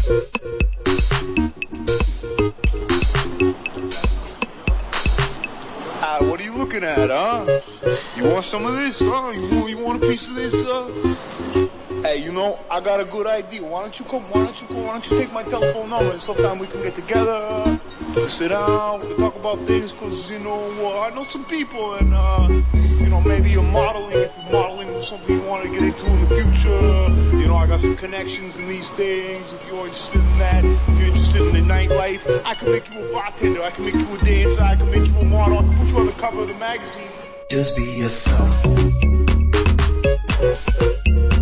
What are you looking at, huh? You want some of this, huh? You want a piece of this, Hey, you know, I got a good idea. Why don't you take my telephone number and sometime we can get together, sit down, we can talk about things, cause, you know, I know some people and, you know, maybe you're modeling, if you're modeling with something you want to get into in the future, you know, I got some connections in these things, if you're interested in that, if you're interested in the nightlife, I can make you a bartender, I can make you a dancer, I can make you a model, I can put you on the cover of the magazine. Just be yourself.